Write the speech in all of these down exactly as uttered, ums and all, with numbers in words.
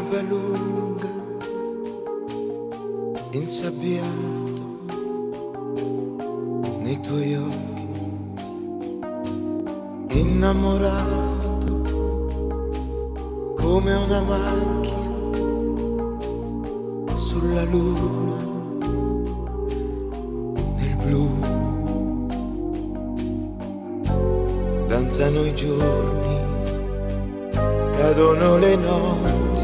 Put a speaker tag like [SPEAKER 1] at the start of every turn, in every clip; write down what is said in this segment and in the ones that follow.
[SPEAKER 1] barba lunga, insabbiato nei tuoi occhi, innamorato come una macchia sulla luna, nel blu. Danzano i giorni, cadono le notti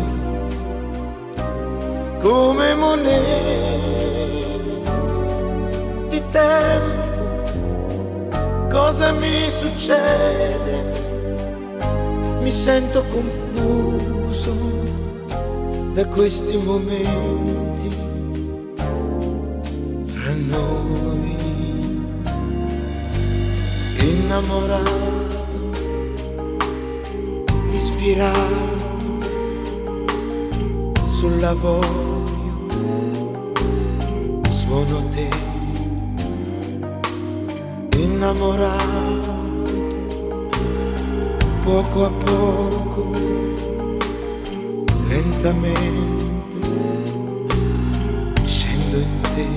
[SPEAKER 1] come monete di tempo. Cosa mi succede? Mi sento confuso da questi momenti fra noi. Innamorato, ispirato sull'avorio, suono te. Innamorato, poco a poco, lentamente scendo in te.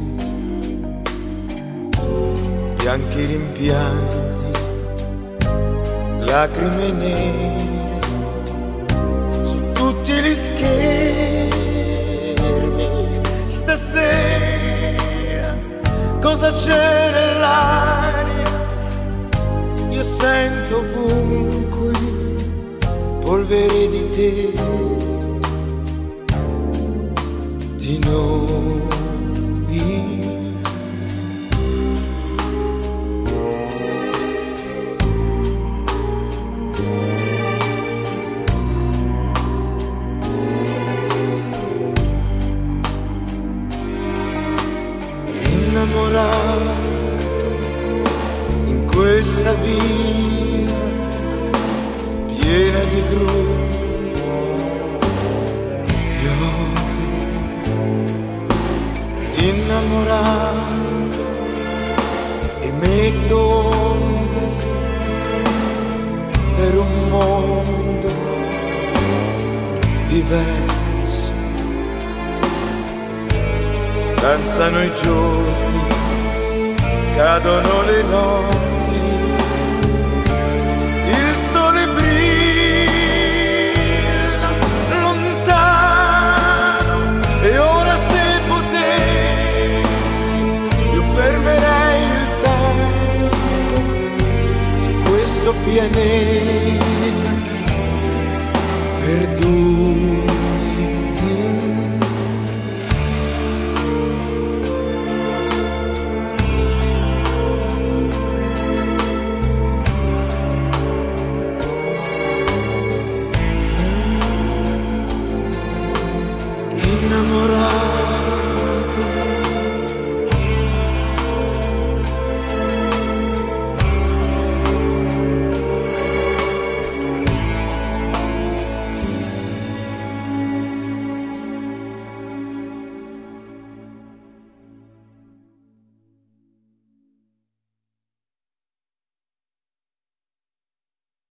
[SPEAKER 1] Bianchi rimpianti, lacrime nere su tutti gli schermi. Stasera cosa c'è nell'aria? Io sento ovunque polvere di te, di noi. Innamorato in questa via piena di gru, piove. Innamorato e metto onde per un mondo diverso. Danzano i giorni, cadono le notti, il sole brilla lontano e ora se potessi io fermerei il tempo su questo pianeta perduto.